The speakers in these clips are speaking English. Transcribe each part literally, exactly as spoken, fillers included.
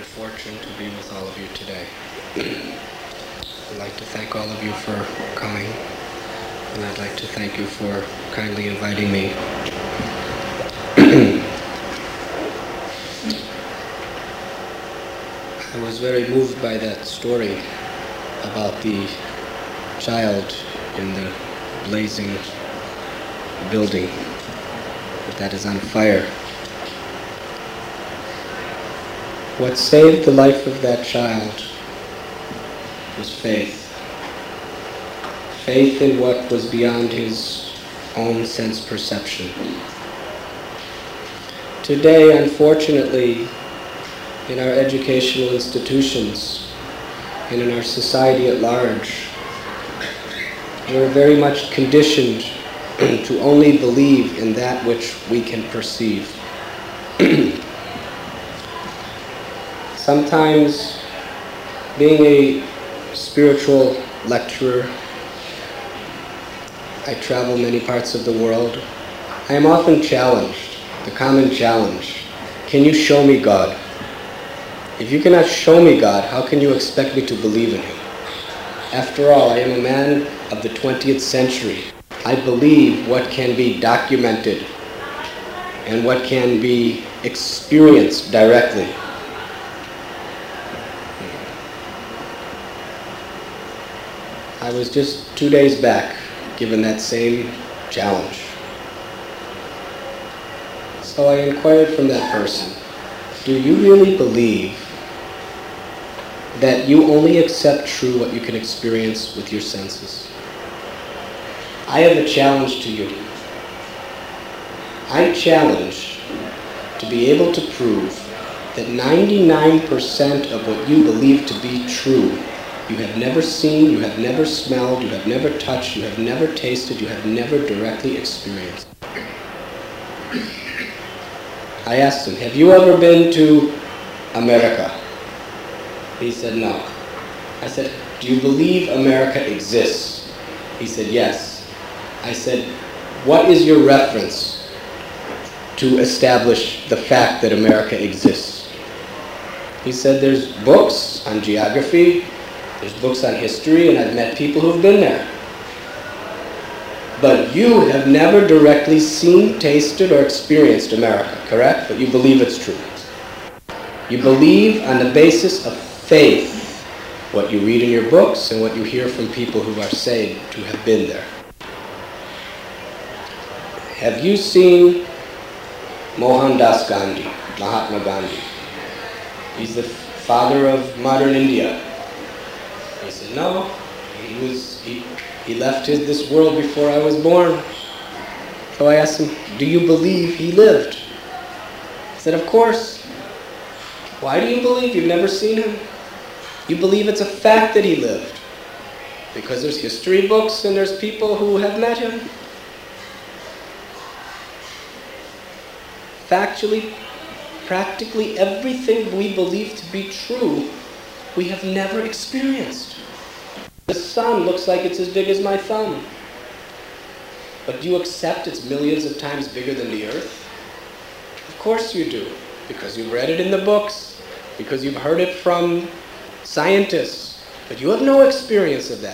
fortune to be with all of you today. I'd like to thank all of you for coming, and I'd like to thank you for kindly inviting me. I was very moved by that story about the child in the blazing building that is on fire. What saved the life of that child was faith. Faith in what was beyond his own sense perception. Today, unfortunately, in our educational institutions and in our society at large, we're very much conditioned to only believe in that which we can perceive. Sometimes, being a spiritual lecturer, I travel many parts of the world. I am often challenged, the common challenge, can you show me God? If you cannot show me God, how can you expect me to believe in Him? After all, I am a man of the twentieth century. I believe what can be documented and what can be experienced directly. I was just two days back given that same challenge. So I inquired from that person, do you really believe that you only accept true what you can experience with your senses? I have a challenge to you. I challenge to be able to prove that ninety-nine percent of what you believe to be true, you have never seen, you have never smelled, you have never touched, you have never tasted, you have never directly experienced. I asked him, have you ever been to America? He said, no. I said, do you believe America exists? He said, yes. I said, what is your reference to establish the fact that America exists? He said, there's books on geography, there's books on history, and I've met people who've been there. But you have never directly seen, tasted, or experienced America, correct? But you believe it's true. You believe on the basis of faith, what you read in your books and what you hear from people who are said to have been there. Have you seen Mohandas Gandhi, Mahatma Gandhi? He's the father of modern India. He said, no, he was, he, he left his, this world before I was born. So I asked him, do you believe he lived? He said, of course. Why do you believe? You've never seen him. You believe it's a fact that he lived. Because there's history books and there's people who have met him. Factually, practically everything we believe to be true, we have never experienced. The sun looks like it's as big as my thumb. But do you accept it's millions of times bigger than the earth? Of course you do, because you've read it in the books, because you've heard it from scientists, but you have no experience of that.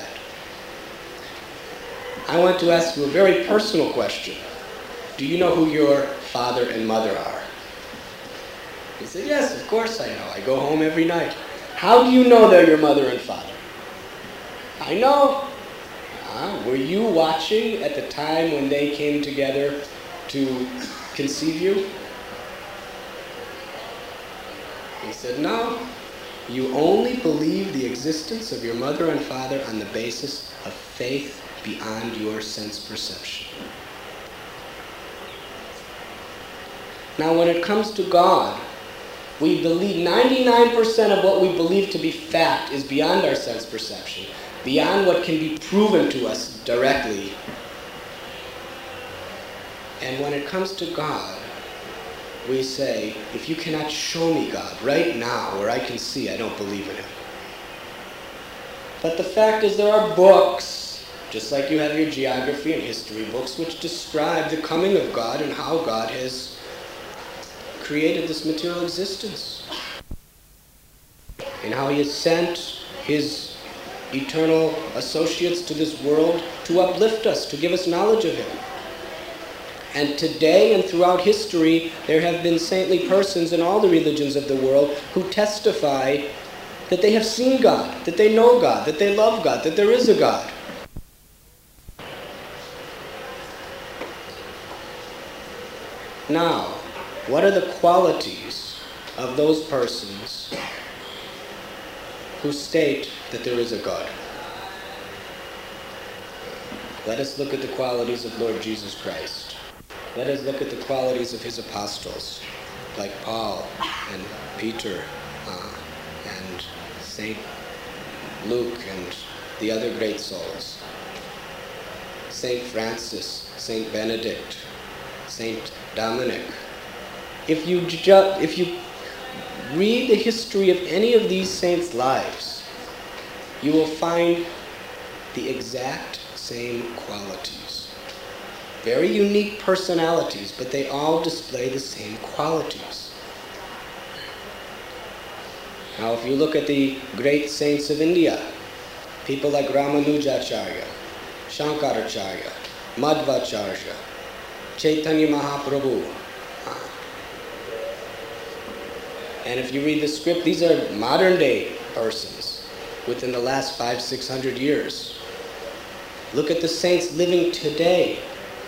I want to ask you a very personal question. Do you know who your father and mother are? He said, yes, of course I know. I go home every night. How do you know they're your mother and father? I know. Uh, were you watching at the time when they came together to conceive you? He said, no. You only believe the existence of your mother and father on the basis of faith beyond your sense perception. Now, when it comes to God, we believe ninety-nine percent of what we believe to be fact is beyond our sense perception, beyond what can be proven to us directly. And when it comes to God, we say, if you cannot show me God right now where I can see, I don't believe in Him. But the fact is there are books, just like you have your geography and history books, which describe the coming of God and how God has created this material existence. and how he has sent his eternal associates to this world to uplift us, to give us knowledge of him. And today and throughout history, there have been saintly persons in all the religions of the world who testify that they have seen God, that they know God, that they love God, that there is a God. Now, what are the qualities of those persons who state that there is a God? Let us look at the qualities of Lord Jesus Christ. Let us look at the qualities of his apostles, like Paul and Peter uh, and Saint Luke and the other great souls. Saint Francis, Saint Benedict, Saint Dominic. If you, ju- if you read the history of any of these saints' lives, you will find the exact same qualities. Very unique personalities, but they all display the same qualities. Now, if you look at the great saints of India, people like Ramanujacharya, Shankaracharya, Madhvacharya, Chaitanya Mahaprabhu. And if you read the script, these are modern day persons within the last five, six hundred years. Look at the saints living today,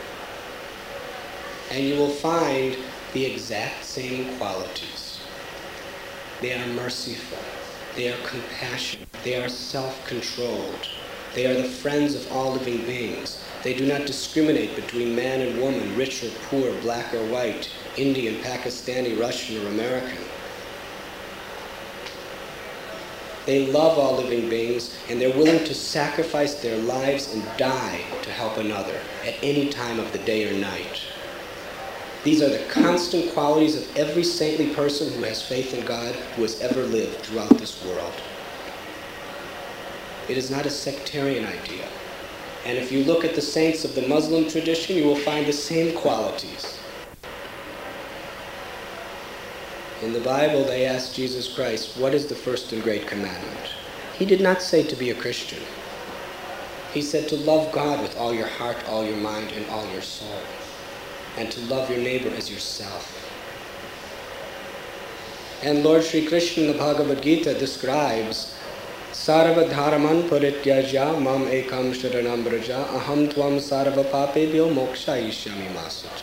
and you will find the exact same qualities. They are merciful. They are compassionate. They are self-controlled. They are the friends of all living beings. They do not discriminate between man and woman, rich or poor, black or white, Indian, Pakistani, Russian, or American. They love all living beings, and they're willing to sacrifice their lives and die to help another at any time of the day or night. These are the constant qualities of every saintly person who has faith in God, who has ever lived throughout this world. It is not a sectarian idea. And if you look at the saints of the Muslim tradition, you will find the same qualities. In the Bible, they asked Jesus Christ, what is the first and great commandment? He did not say to be a Christian. He said to love God with all your heart, all your mind, and all your soul, and to love your neighbor as yourself. And Lord Sri Krishna in the Bhagavad Gita describes Sarva dharaman parityajya mam ekam sharanam braja aham tvam sarva papebhyo mokshayishyami masucha.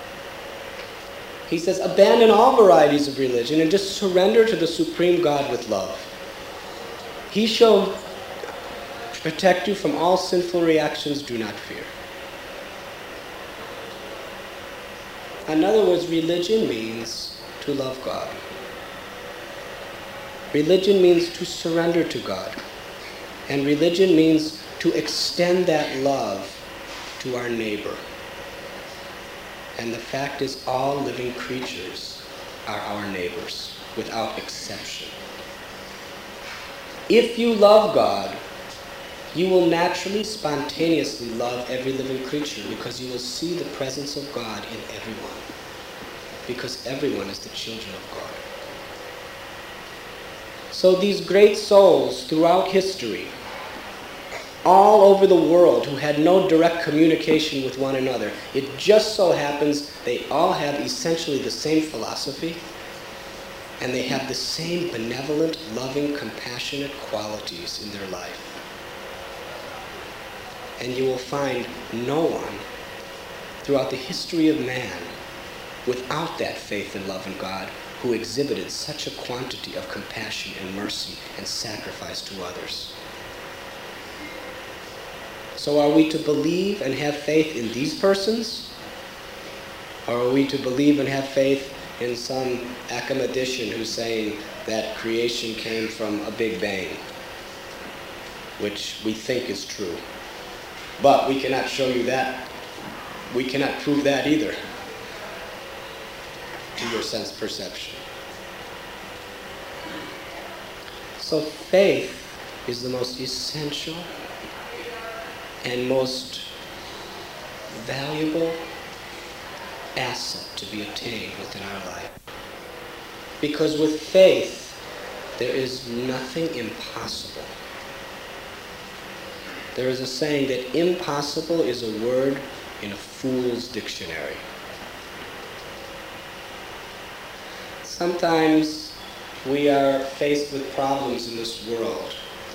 He says, abandon all varieties of religion and just surrender to the Supreme God with love. He shall protect you from all sinful reactions. Do not fear. In other words, religion means to love God. Religion means to surrender to God. And religion means to extend that love to our neighbor. And the fact is, all living creatures are our neighbors, without exception. If you love God, you will naturally, spontaneously love every living creature, because you will see the presence of God in everyone, because everyone is the children of God. So these great souls throughout history, all over the world, who had no direct communication with one another, it just so happens they all have essentially the same philosophy, and they have the same benevolent, loving, compassionate qualities in their life. And you will find no one throughout the history of man without that faith and love in God who exhibited such a quantity of compassion and mercy and sacrifice to others. So are we to believe and have faith in these persons? Or are we to believe and have faith in some academician who's saying that creation came from a big bang, which we think is true? But we cannot show you that. We cannot prove that either to your sense perception. So faith is the most essential and most valuable asset to be attained within our life. Because with faith, There is nothing impossible. There is a saying that impossible is a word in a fool's dictionary. Sometimes we are faced with problems in this world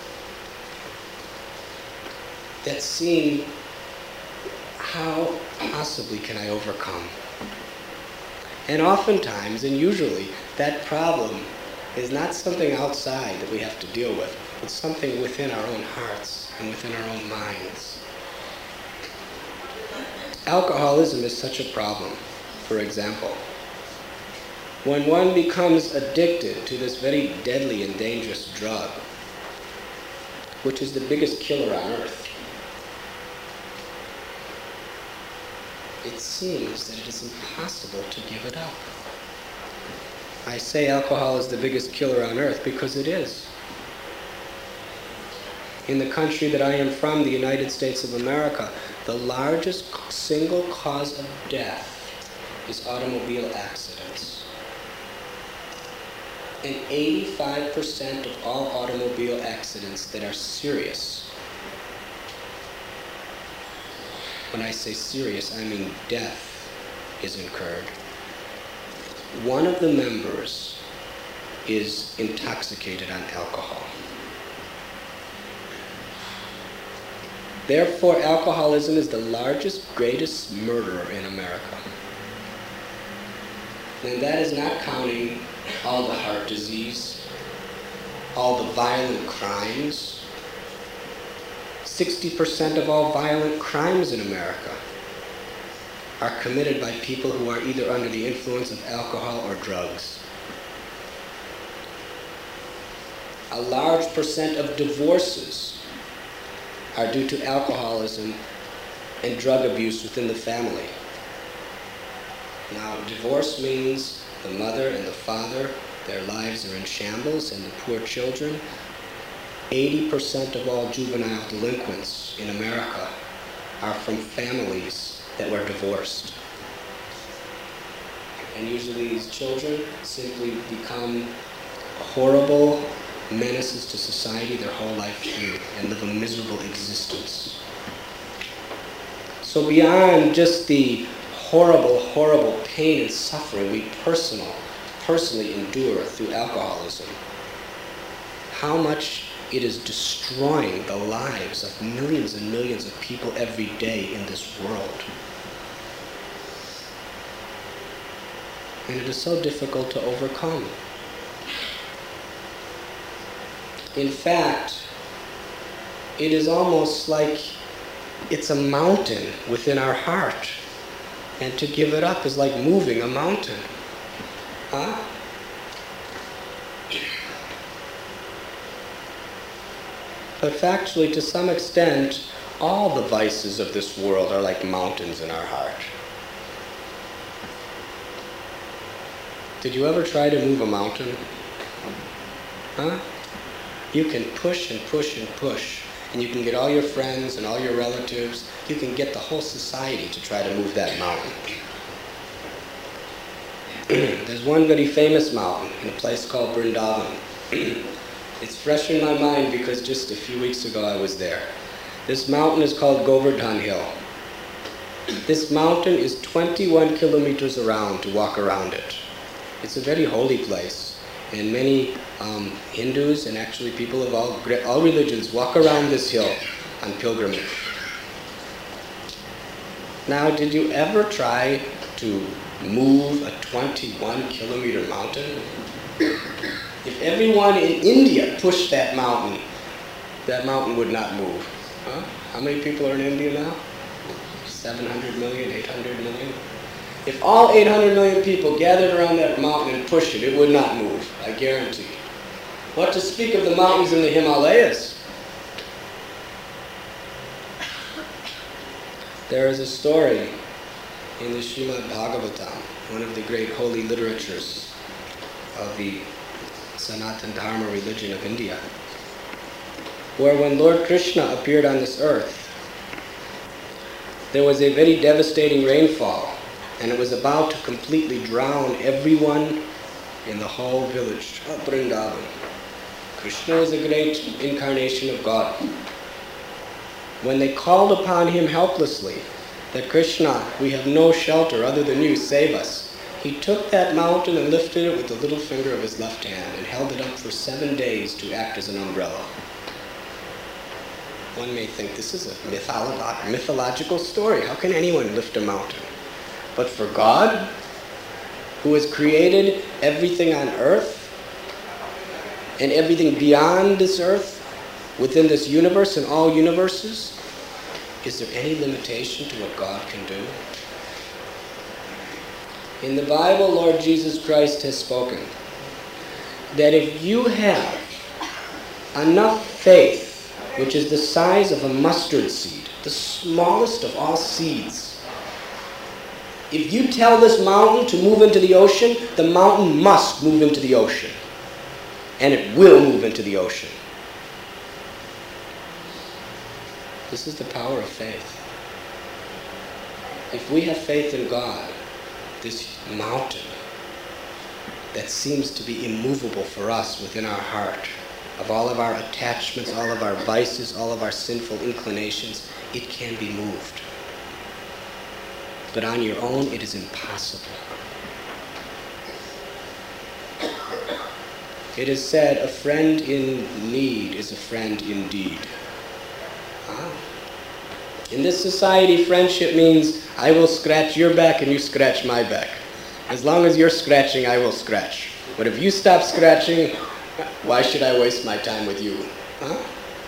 that seem, how possibly can I overcome? And oftentimes, and usually, that problem is not something outside that we have to deal with. It's something within our own hearts and within our own minds. Alcoholism is such a problem, for example. When one becomes addicted to this very deadly and dangerous drug, which is the biggest killer on earth, it seems that it is impossible to give it up. I say alcohol is the biggest killer on earth because it is. In the country that I am from, the United States of America, the largest single cause of death is automobile accidents. And eighty-five percent of all automobile accidents that are serious, when I say serious, I mean death is incurred. One of the members is intoxicated on alcohol. Therefore, alcoholism is the largest, greatest murderer in America. And that is not counting all the heart disease, all the violent crimes. sixty percent of all violent crimes in America are committed by people who are either under the influence of alcohol or drugs. A large percent of divorces are due to alcoholism and drug abuse within the family. Now, divorce means the mother and the father, their lives are in shambles, and the poor children. eighty percent of all juvenile delinquents in America are from families that were divorced. And usually these children simply become horrible menaces to society their whole life through and live a miserable existence. So beyond just the horrible, horrible pain and suffering we personal, personally endure through alcoholism, how much it is destroying the lives of millions and millions of people every day in this world. And it is so difficult to overcome. In fact, it is almost like it's a mountain within our heart. And to give it up is like moving a mountain. Huh? But factually, to some extent, all the vices of this world are like mountains in our heart. Did you ever try to move a mountain? Huh? You can push and push and push, and you can get all your friends and all your relatives, you can get the whole society to try to move that mountain. There's one very famous mountain in a place called Vrindavan. It's fresh in my mind because just a few weeks ago I was there. This mountain is called Govardhan Hill. This mountain is twenty-one kilometers around to walk around it. It's a very holy place, and many um, Hindus and actually people of all, all religions walk around this hill on pilgrimage. Now, did you ever try to move a twenty-one kilometer mountain? If everyone in India pushed that mountain, that mountain would not move. Huh? How many people are in India now? seven hundred million, eight hundred million? If all eight hundred million people gathered around that mountain and pushed it, it would not move, I guarantee. What to speak of the mountains in the Himalayas? There is a story in the Srimad Bhagavatam, one of the great holy literatures of the Sanatana Dharma religion of India, where when Lord Krishna appeared on this earth, there was a very devastating rainfall, and it was about to completely drown everyone in the whole village of Vrindavan. Krishna is a great incarnation of God. When they called upon him helplessly, that Krishna, we have no shelter other than you, save us, he took that mountain and lifted it with the little finger of his left hand and held it up for seven days to act as an umbrella. One may think this is a mytholo- mythological story. How can anyone lift a mountain? But for God, who has created everything on earth and everything beyond this earth, within this universe and all universes, is there any limitation to what God can do? In the Bible, Lord Jesus Christ has spoken that if you have enough faith, which is the size of a mustard seed, the smallest of all seeds, if you tell this mountain to move into the ocean, the mountain must move into the ocean. And it will move into the ocean. This is the power of faith. If we have faith in God, this mountain that seems to be immovable for us within our heart, of all of our attachments, all of our vices, all of our sinful inclinations, it can be moved. But on your own, it is impossible. It is said, a friend in need is a friend indeed. Ah. In this society, friendship means I will scratch your back and you scratch my back. As long as you're scratching, I will scratch. But if you stop scratching, why should I waste my time with you? Huh?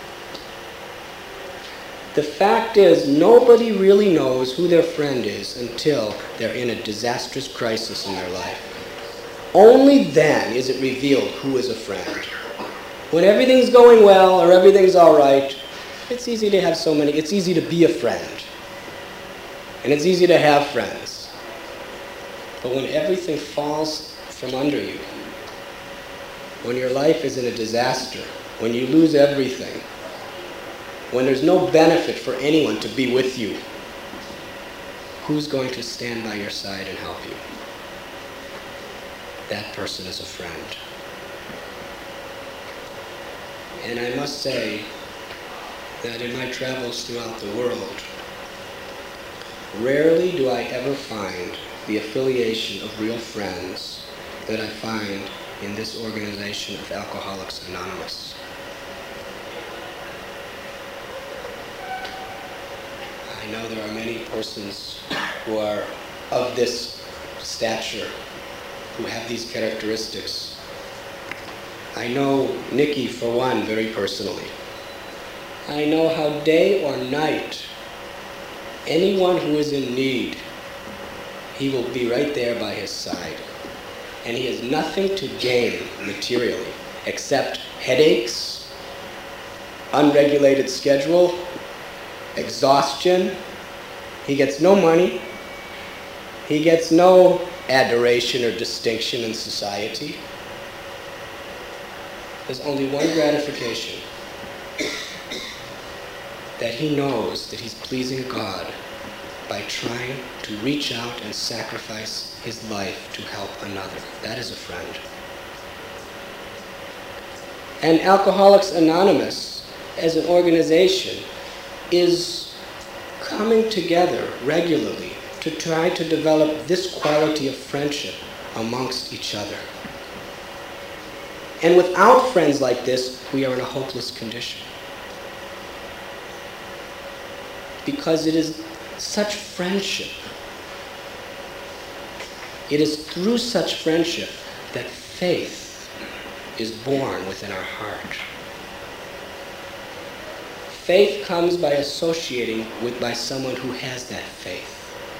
The fact is, nobody really knows who their friend is until they're in a disastrous crisis in their life. Only then is it revealed who is a friend. When everything's going well or everything's all right, it's easy to have so many. It's easy to be a friend. And it's easy to have friends. But when everything falls from under you, when your life is in a disaster, when you lose everything, when there's no benefit for anyone to be with you, who's going to stand by your side and help you? That person is a friend. And I must say that in my travels throughout the world, rarely do I ever find the affiliation of real friends that I find in this organization of Alcoholics Anonymous. I know there are many persons who are of this stature, who have these characteristics. I know Nikki, for one, very personally. I know how day or night, anyone who is in need, he will be right there by his side. And he has nothing to gain materially except headaches, unregulated schedule, exhaustion. He gets no money. He gets no adoration or distinction in society. There's only one gratification, that he knows that he's pleasing God by trying to reach out and sacrifice his life to help another. That is a friend. And Alcoholics Anonymous, as an organization, is coming together regularly to try to develop this quality of friendship amongst each other. And without friends like this, we are in a hopeless condition. Because it is such friendship, it is through such friendship that faith is born within our heart. Faith comes by associating with by someone who has that faith.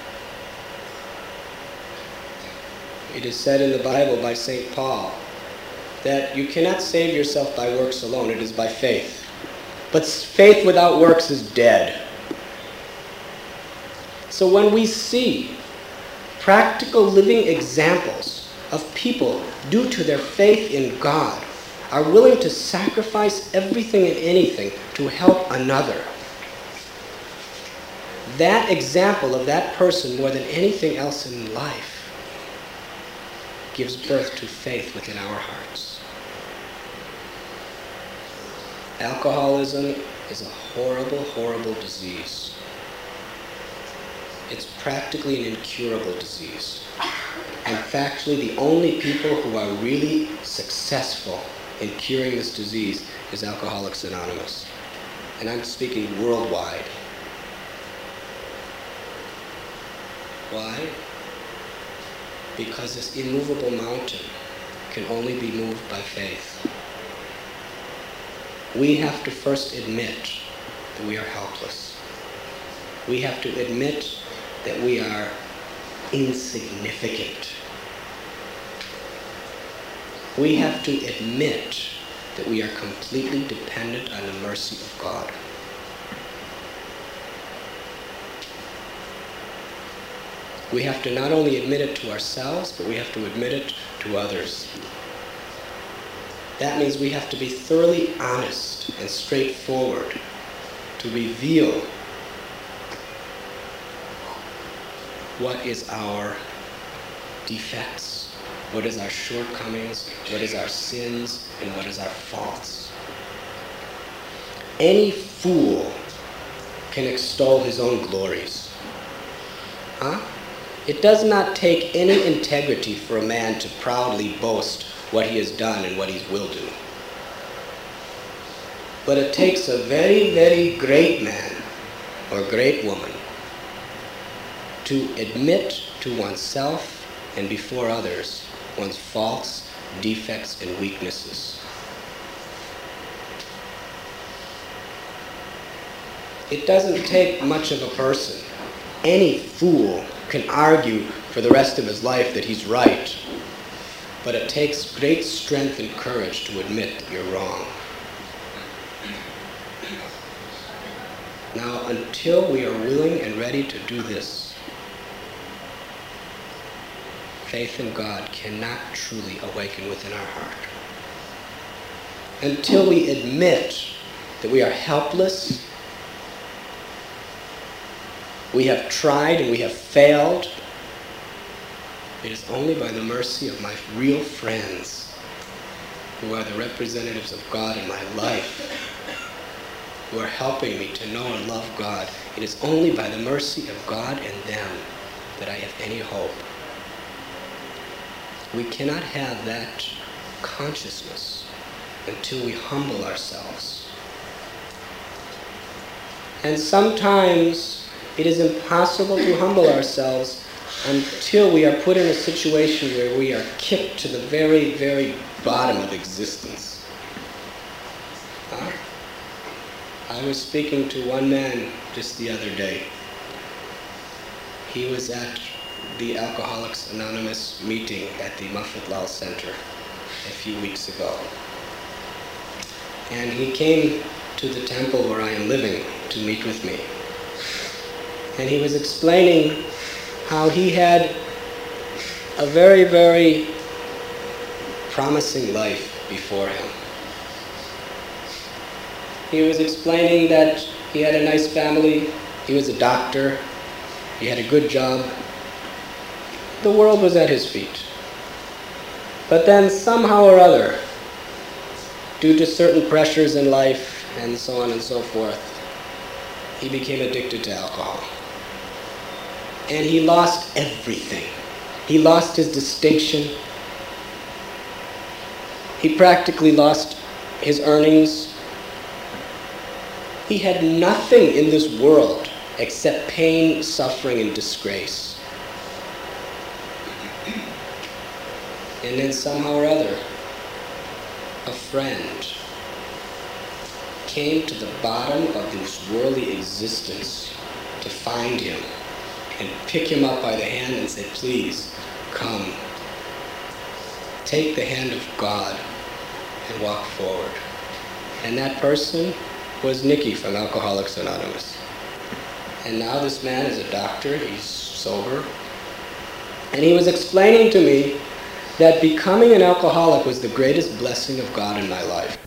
It is said in the Bible by Saint Paul that you cannot save yourself by works alone, it is by faith. But faith without works is dead. So when we see practical living examples of people, due to their faith in God, are willing to sacrifice everything and anything to help another, that example of that person, more than anything else in life, gives birth to faith within our hearts. Alcoholism is a horrible, horrible disease. It's practically an incurable disease. And factually, the only people who are really successful in curing this disease is Alcoholics Anonymous. And I'm speaking worldwide. Why? Because this immovable mountain can only be moved by faith. We have to first admit that we are helpless. We have to admit that we are insignificant. We have to admit that we are completely dependent on the mercy of God. We have to not only admit it to ourselves, but we have to admit it to others. That means we have to be thoroughly honest and straightforward to reveal what is our defects, what is our shortcomings, what is our sins, and what is our faults. Any fool can extol his own glories. Huh? It does not take any integrity for a man to proudly boast what he has done and what he will do. But it takes a very, very great man or great woman to admit to oneself and before others one's faults, defects, and weaknesses. It doesn't take much of a person. Any fool can argue for the rest of his life that he's right, but it takes great strength and courage to admit that you're wrong. Now, until we are willing and ready to do this, faith in God cannot truly awaken within our heart. Until we admit that we are helpless, we have tried and we have failed, it is only by the mercy of my real friends, who are the representatives of God in my life, who are helping me to know and love God. It is only by the mercy of God and them that I have any hope. We cannot have that consciousness until we humble ourselves. And sometimes it is impossible to humble ourselves until we are put in a situation where we are kicked to the very, very bottom of existence. Huh? I was speaking to one man just the other day. He was at the Alcoholics Anonymous meeting at the Muffet Lal Center a few weeks ago. And he came to the temple where I am living to meet with me. And he was explaining how he had a very, very promising life before him. He was explaining that he had a nice family, he was a doctor, he had a good job. The world was at his feet. But then somehow or other, due to certain pressures in life and so on and so forth, he became addicted to alcohol. And he lost everything. He lost his distinction. He practically lost his earnings. He had nothing in this world except pain, suffering, and disgrace. And then somehow or other, a friend came to the bottom of this worldly existence to find him and pick him up by the hand and say, please, come. Take the hand of God and walk forward. And that person was Nicky from Alcoholics Anonymous. And now this man is a doctor, he's sober. And he was explaining to me that becoming an alcoholic was the greatest blessing of God in my life.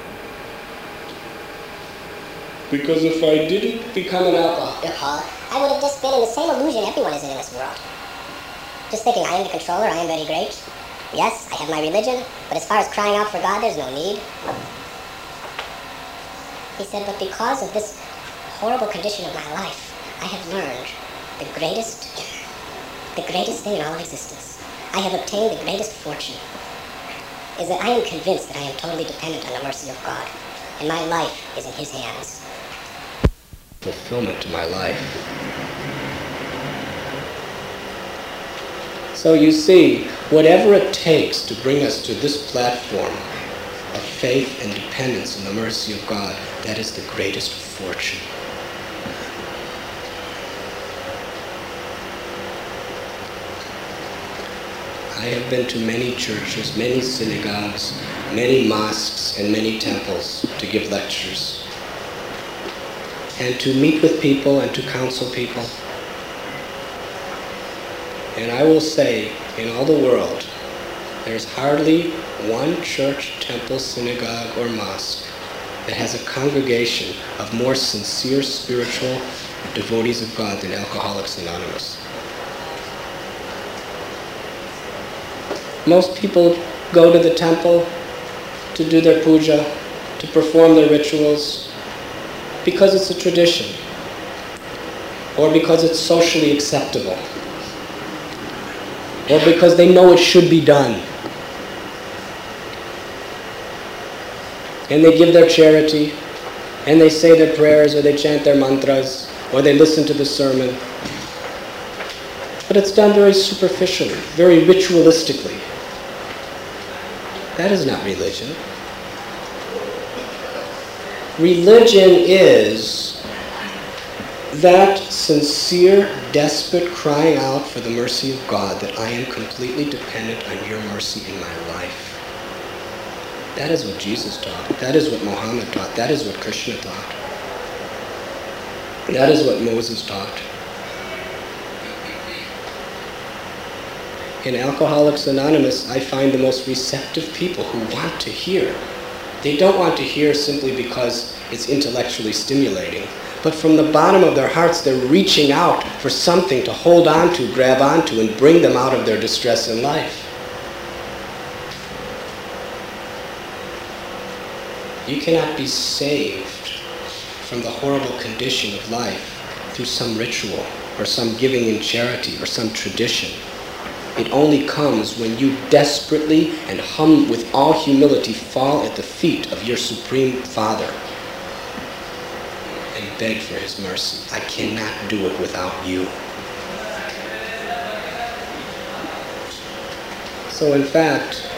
Because if I didn't become an alcoholic, I would have just been in the same illusion everyone is in in this world. Just thinking, I am the controller, I am very great. Yes, I have my religion, but as far as crying out for God, there's no need. He said, but because of this horrible condition of my life, I have learned the greatest, the greatest thing in all of existence. I have obtained the greatest fortune, is that I am convinced that I am totally dependent on the mercy of God, and my life is in His hands. Fulfillment to my life. So you see, whatever it takes to bring us to this platform of faith and dependence in the mercy of God, that is the greatest fortune. I have been to many churches, many synagogues, many mosques, and many temples to give lectures, and to meet with people and to counsel people. And I will say, in all the world, there's hardly one church, temple, synagogue, or mosque that has a congregation of more sincere spiritual devotees of God than Alcoholics Anonymous. Most people go to the temple to do their puja, to perform their rituals, because it's a tradition, or because it's socially acceptable, or because they know it should be done. And they give their charity, and they say their prayers, or they chant their mantras, or they listen to the sermon. But it's done very superficially, very ritualistically. That is not religion. Religion is that sincere, desperate crying out for the mercy of God, that I am completely dependent on your mercy in my life. That is what Jesus taught. That is what Muhammad taught. That is what Krishna taught. That is what Moses taught. In Alcoholics Anonymous, I find the most receptive people who want to hear. They don't want to hear simply because it's intellectually stimulating, but from the bottom of their hearts, they're reaching out for something to hold on to, grab onto, and bring them out of their distress in life. You cannot be saved from the horrible condition of life through some ritual, or some giving in charity, or some tradition. It only comes when you desperately and hum with all humility fall at the feet of your Supreme Father and beg for His mercy. I cannot do it without you. So in fact,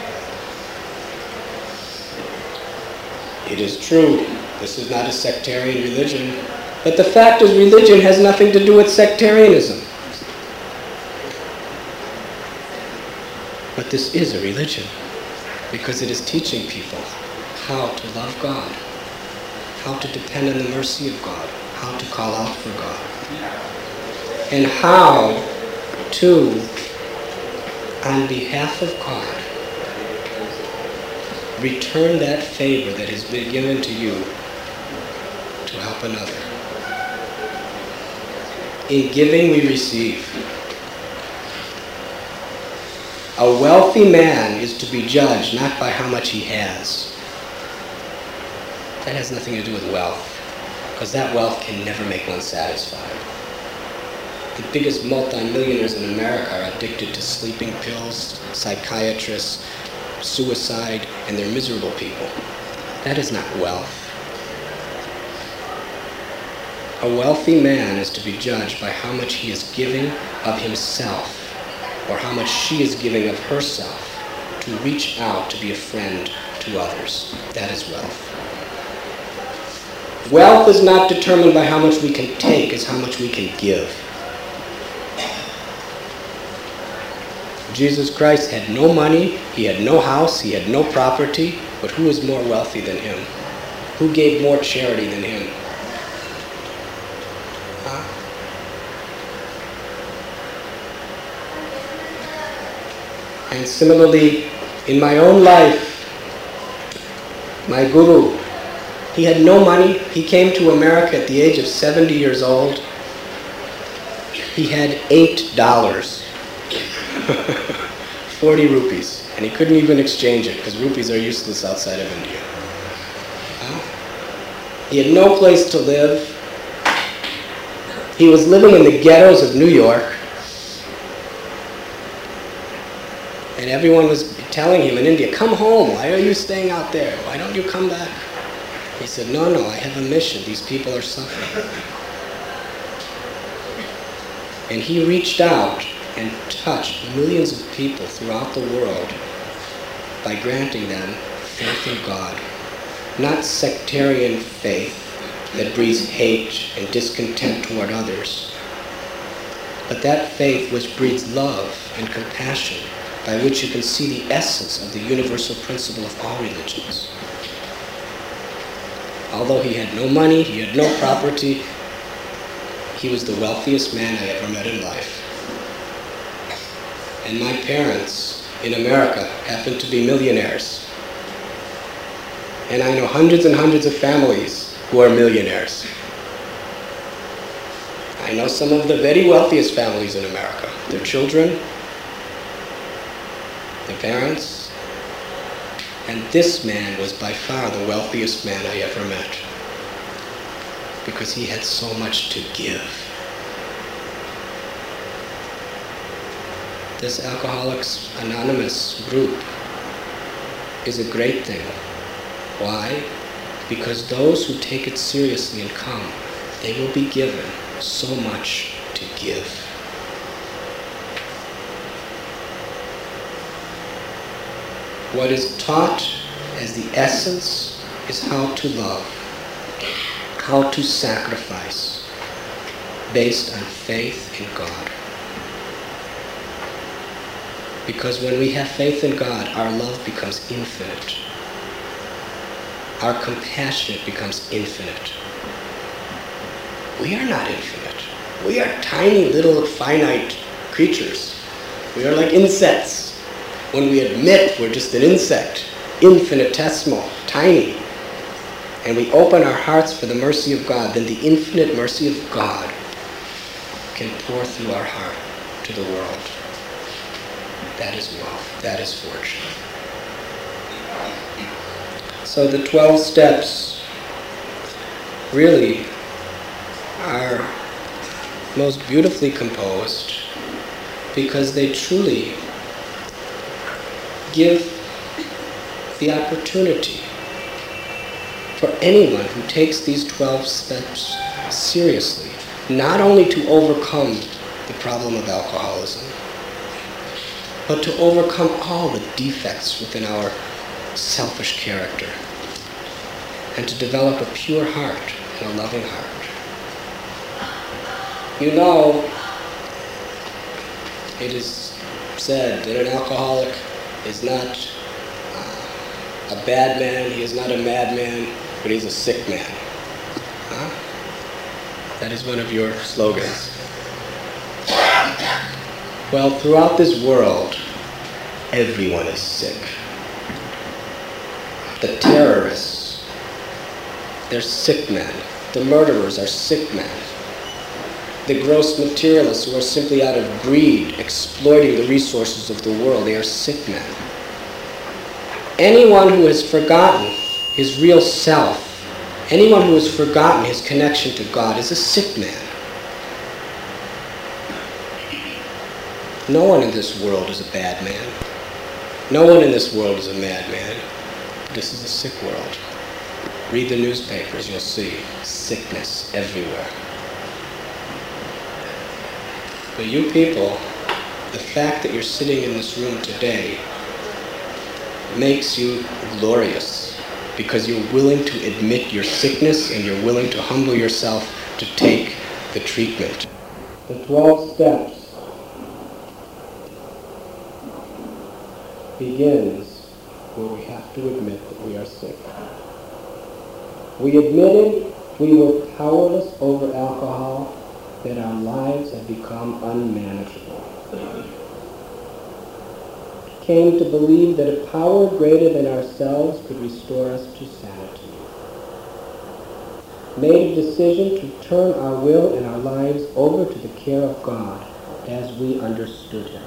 it is true, this is not a sectarian religion, but the fact is religion has nothing to do with sectarianism. But this is a religion, because it is teaching people how to love God, how to depend on the mercy of God, how to call out for God, and how to, on behalf of God, return that favor that has been given to you to help another. In giving, we receive. A wealthy man is to be judged not by how much he has. That has nothing to do with wealth, because that wealth can never make one satisfied. The biggest multimillionaires in America are addicted to sleeping pills, psychiatrists, suicide, and they're miserable people. That is not wealth. A wealthy man is to be judged by how much he is giving of himself, or how much she is giving of herself to reach out to be a friend to others. That is wealth. Wealth is not determined by how much we can take, it's how much we can give. Jesus Christ had no money, he had no house, he had no property, but who is more wealthy than him? Who gave more charity than him? Huh? And similarly, in my own life, my guru, he had no money. He came to America at the age of seventy years old. He had eight dollars, forty rupees, and he couldn't even exchange it because rupees are useless outside of India. Huh? He had no place to live. He was living in the ghettos of New York. And everyone was telling him in India, come home, why are you staying out there? Why don't you come back? He said, no, no, I have a mission. These people are suffering. And he reached out and touched millions of people throughout the world by granting them faith in God. Not sectarian faith that breeds hate and discontent toward others, but that faith which breeds love and compassion, by which you can see the essence of the universal principle of all religions. Although he had no money, he had no property, he was the wealthiest man I ever met in life. And my parents in America happened to be millionaires. And I know hundreds and hundreds of families who are millionaires. I know some of the very wealthiest families in America. Their children, their parents, and this man was by far the wealthiest man I ever met, because he had so much to give. This Alcoholics Anonymous group is a great thing. Why? Because those who take it seriously and come, they will be given so much to give. What is taught as the essence is how to love, how to sacrifice, based on faith in God. Because when we have faith in God, our love becomes infinite. Our compassion becomes infinite. We are not infinite. We are tiny little finite creatures. We are like insects. When we admit we're just an insect, infinitesimal, tiny, and we open our hearts for the mercy of God, then the infinite mercy of God can pour through our heart to the world. That is wealth. That is fortune. So the twelve steps really are most beautifully composed because they truly give the opportunity for anyone who takes these twelve steps seriously, not only to overcome the problem of alcoholism, but to overcome all the defects within our selfish character, and to develop a pure heart and a loving heart. You know, it is said that an alcoholic is not uh, a bad man, he is not a madman, but he's a sick man. Huh? That is one of your slogans. Well, throughout this world, everyone is sick. The terrorists, they're sick men. The murderers are sick men. The gross materialists who are simply out of greed, exploiting the resources of the world, they are sick men. Anyone who has forgotten his real self, anyone who has forgotten his connection to God is a sick man. No one in this world is a bad man. No one in this world is a madman. This is a sick world. Read the newspapers, you'll see sickness everywhere. But you people, the fact that you're sitting in this room today makes you glorious, because you're willing to admit your sickness and you're willing to humble yourself to take the treatment. The twelve steps begins where we have to admit that we are sick. We admitted we were powerless over alcohol, that our lives had become unmanageable. Came to believe that a power greater than ourselves could restore us to sanity. Made a decision to turn our will and our lives over to the care of God as we understood Him.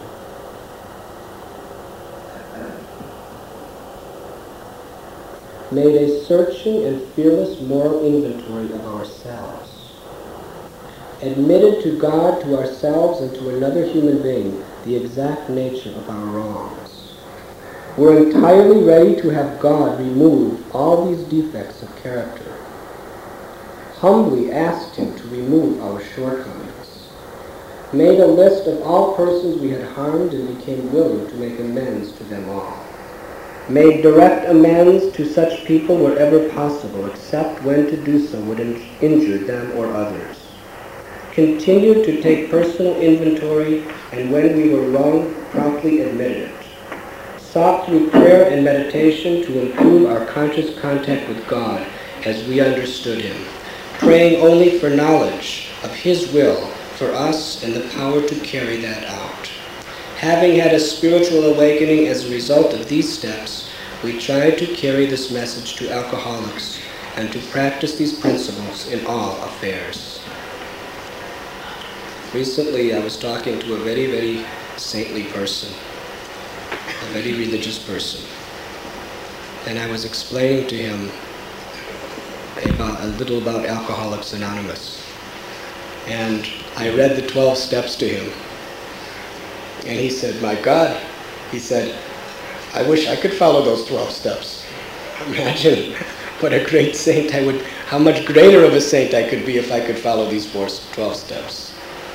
made a searching and fearless moral inventory of ourselves, admitted to God, to ourselves, and to another human being the exact nature of our wrongs. We're entirely ready to have God remove all these defects of character, humbly asked him to remove our shortcomings, made a list of all persons we had harmed and became willing to make amends to them all, made direct amends to such people wherever possible, except when to do so would in- injure them or others, continued to take personal inventory, and when we were wrong, promptly admitted it, sought through prayer and meditation to improve our conscious contact with God as we understood him, praying only for knowledge of his will for us and the power to carry that out. Having had a spiritual awakening as a result of these steps, we tried to carry this message to alcoholics and to practice these principles in all affairs. Recently, I was talking to a very, very saintly person, a very religious person, and I was explaining to him about a little about Alcoholics Anonymous. And I read the twelve steps to him. And he said, my God, he said, I wish I could follow those twelve steps. Imagine what a great saint I would, how much greater of a saint I could be if I could follow these four, twelve steps.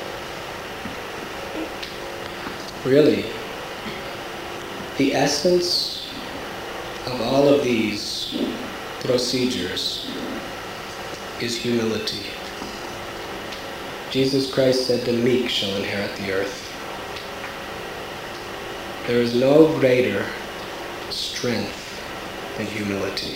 Really, the essence of all of these procedures is humility. Jesus Christ said, the meek shall inherit the earth. There is no greater strength than humility.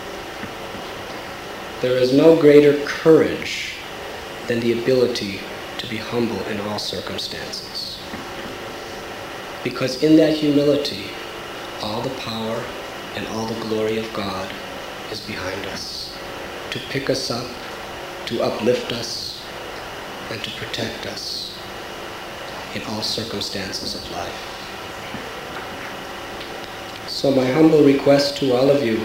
There is no greater courage than the ability to be humble in all circumstances. Because in that humility, all the power and all the glory of God is behind us, to pick us up, to uplift us, and to protect us in all circumstances of life. So my humble request to all of you,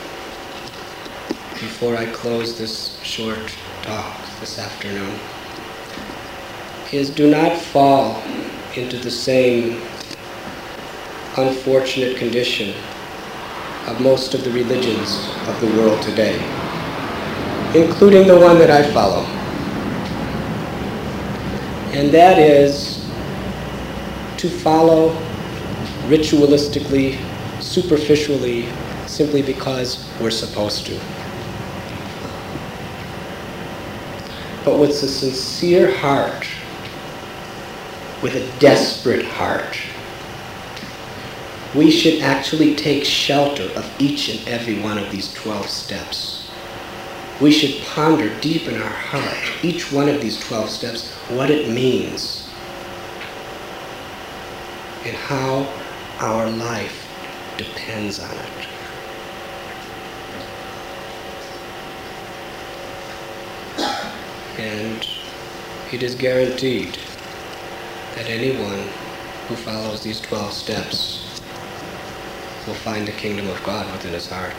before I close this short talk this afternoon, is do not fall into the same unfortunate condition of most of the religions of the world today, including the one that I follow. And that is to follow ritualistically, superficially, simply because we're supposed to. But with a sincere heart, with a desperate heart, we should actually take shelter of each and every one of these twelve steps. We should ponder deep in our heart each one of these twelve steps, what it means, and how our life depends on it. And it is guaranteed that anyone who follows these twelve steps will find the kingdom of God within his heart.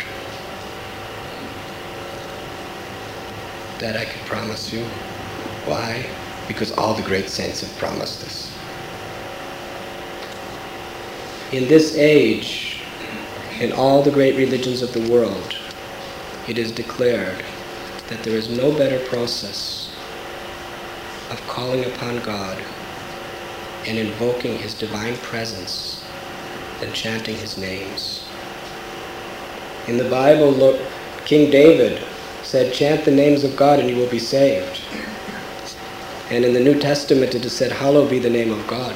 That I can promise you. Why? Because all the great saints have promised us. In this age, in all the great religions of the world, it is declared that there is no better process of calling upon God and invoking his divine presence than chanting his names. In the Bible, look, King David said, chant the names of God and you will be saved. And in the New Testament it is said, hallowed be the name of God.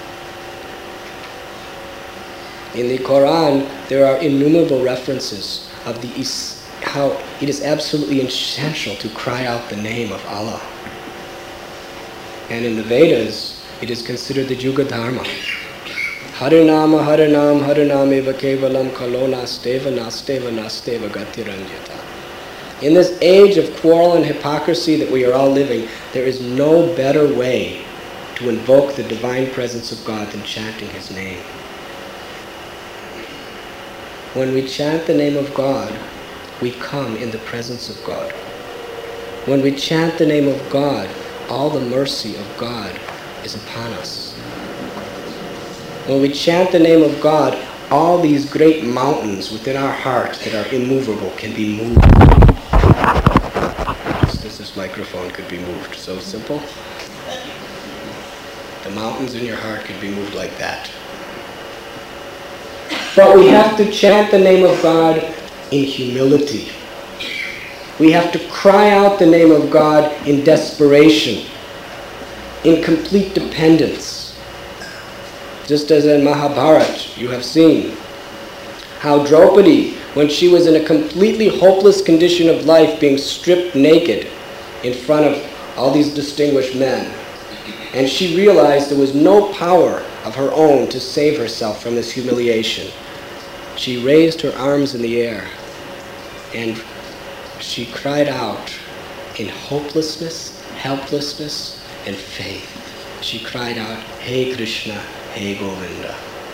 In the Quran, there are innumerable references of the how it is absolutely essential to cry out the name of Allah. And in the Vedas, it is considered the Yuga Dharma. Harinama Harinam Harinam eva kevalam kalona steva nasteva nasteva gatiranyata. In this age of quarrel and hypocrisy that we are all living, there is no better way to invoke the divine presence of God than chanting his name. When we chant the name of God, we come in the presence of God. When we chant the name of God, all the mercy of God is upon us. When we chant the name of God, all these great mountains within our heart that are immovable can be moved. Just as this microphone could be moved. So simple. The mountains in your heart could be moved like that. But we have to chant the name of God in humility. We have to cry out the name of God in desperation, in complete dependence. Just as in Mahabharata, you have seen how Draupadi, when she was in a completely hopeless condition of life, being stripped naked in front of all these distinguished men, and she realized there was no power of her own to save herself from this humiliation, she raised her arms in the air and she cried out in hopelessness, helplessness, and faith. She cried out, "Hey Krishna, hey Govinda."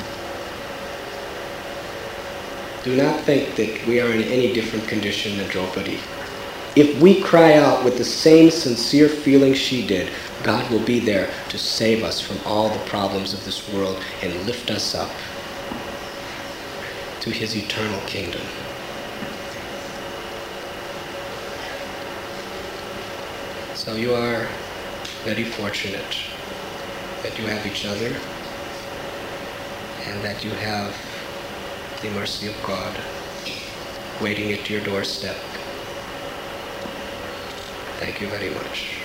Do not think that we are in any different condition than Draupadi. If we cry out with the same sincere feeling she did, God will be there to save us from all the problems of this world and lift us up to His eternal kingdom. So you are very fortunate that you have each other and that you have the mercy of God waiting at your doorstep. Thank you very much.